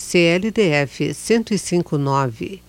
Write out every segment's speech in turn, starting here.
CLDF 105-9.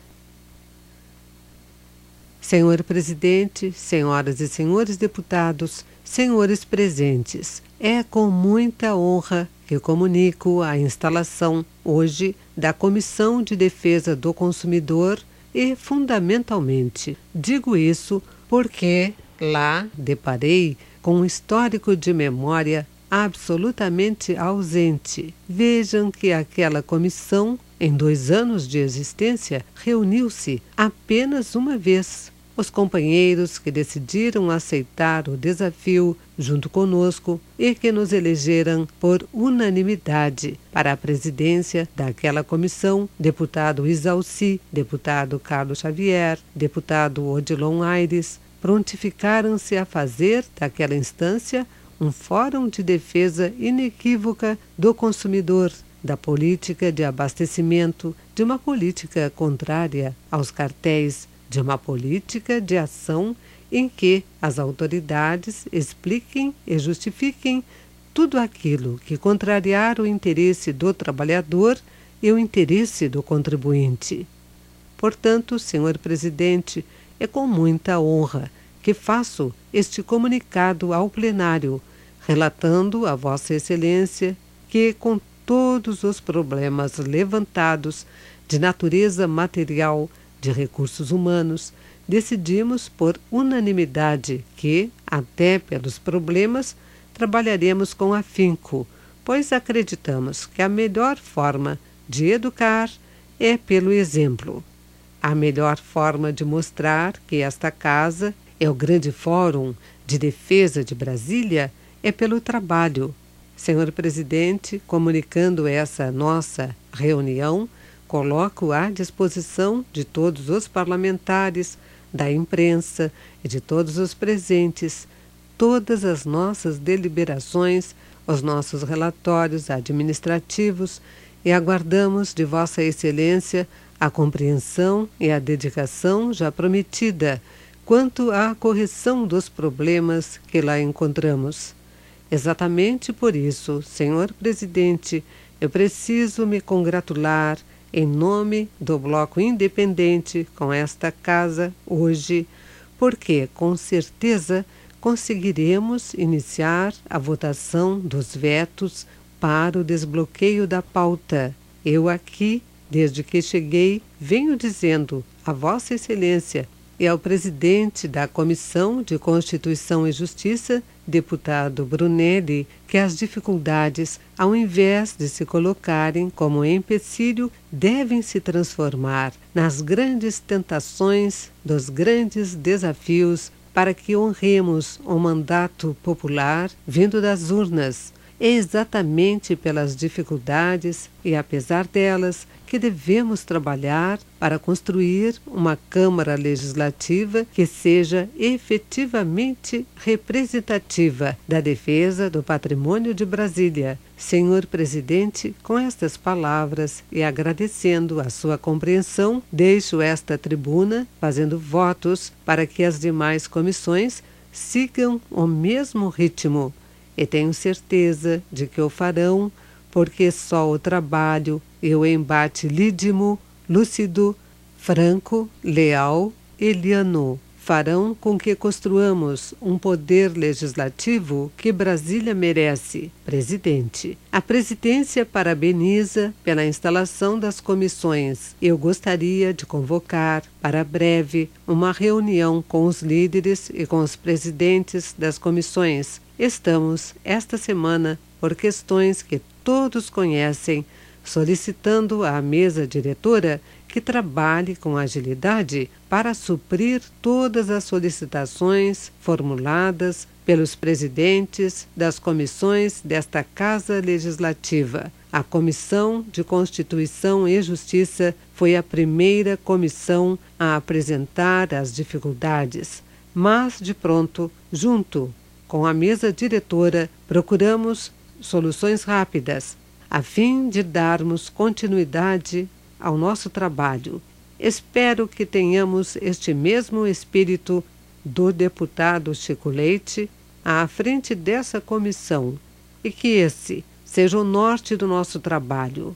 Senhor Presidente, senhoras e senhores deputados, senhores presentes, é com muita honra que comunico a instalação, hoje, da Comissão de Defesa do Consumidor e, fundamentalmente, digo isso porque lá deparei com um histórico de memória absolutamente ausente. Vejam que aquela comissão, em 2 anos de existência, reuniu-se apenas uma vez. Os companheiros que decidiram aceitar o desafio junto conosco e que nos elegeram por unanimidade para a presidência daquela comissão, deputado Isalci, deputado Carlos Xavier, deputado Odilon Aires, prontificaram-se a fazer daquela instância um fórum de defesa inequívoca do consumidor, da política de abastecimento, de uma política contrária aos cartéis, de uma política de ação em que as autoridades expliquem e justifiquem tudo aquilo que contrariar o interesse do trabalhador e o interesse do contribuinte. Portanto, senhor presidente, é com muita honra que faço este comunicado ao plenário, relatando a Vossa Excelência que, com todos os problemas levantados de natureza material, de recursos humanos, decidimos por unanimidade que, até pelos problemas, trabalharemos com afinco, pois acreditamos que a melhor forma de educar é pelo exemplo. A melhor forma de mostrar que esta casa é o grande fórum de defesa de Brasília é pelo trabalho. Senhor Presidente, comunicando essa nossa reunião, coloco à disposição de todos os parlamentares, da imprensa e de todos os presentes todas as nossas deliberações, os nossos relatórios administrativos e aguardamos de Vossa Excelência a compreensão e a dedicação já prometida quanto à correção dos problemas que lá encontramos. Exatamente por isso, senhor presidente, eu preciso me congratular em nome do Bloco Independente com esta casa hoje, porque com certeza conseguiremos iniciar a votação dos vetos para o desbloqueio da pauta. Eu aqui, desde que cheguei, venho dizendo a Vossa Excelência e ao presidente da Comissão de Constituição e Justiça, deputado Brunelli, que as dificuldades, ao invés de se colocarem como empecilho, devem se transformar nas grandes tentações dos grandes desafios para que honremos o mandato popular vindo das urnas. É exatamente pelas dificuldades e apesar delas que devemos trabalhar para construir uma Câmara Legislativa que seja efetivamente representativa da defesa do patrimônio de Brasília. Senhor Presidente, com estas palavras e agradecendo a sua compreensão, deixo esta tribuna fazendo votos para que as demais comissões sigam o mesmo ritmo. E tenho certeza de que o farão, porque só o trabalho e o embate lídimo, lúcido, franco, leal e liano farão com que construamos um poder legislativo que Brasília merece. Presidente. A presidência parabeniza pela instalação das comissões. Eu gostaria de convocar, para breve, uma reunião com os líderes e com os presidentes das comissões. Estamos, esta semana, por questões que todos conhecem, solicitando à mesa diretora que trabalhe com agilidade para suprir todas as solicitações formuladas pelos presidentes das comissões desta Casa Legislativa. A Comissão de Constituição e Justiça foi a primeira comissão a apresentar as dificuldades, mas, de pronto, junto com a mesa diretora, procuramos soluções rápidas, a fim de darmos continuidade ao nosso trabalho. Espero que tenhamos este mesmo espírito do deputado Chico Leite à frente dessa comissão e que esse seja o norte do nosso trabalho.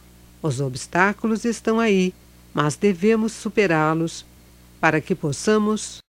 Os obstáculos estão aí, mas devemos superá-los para que possamos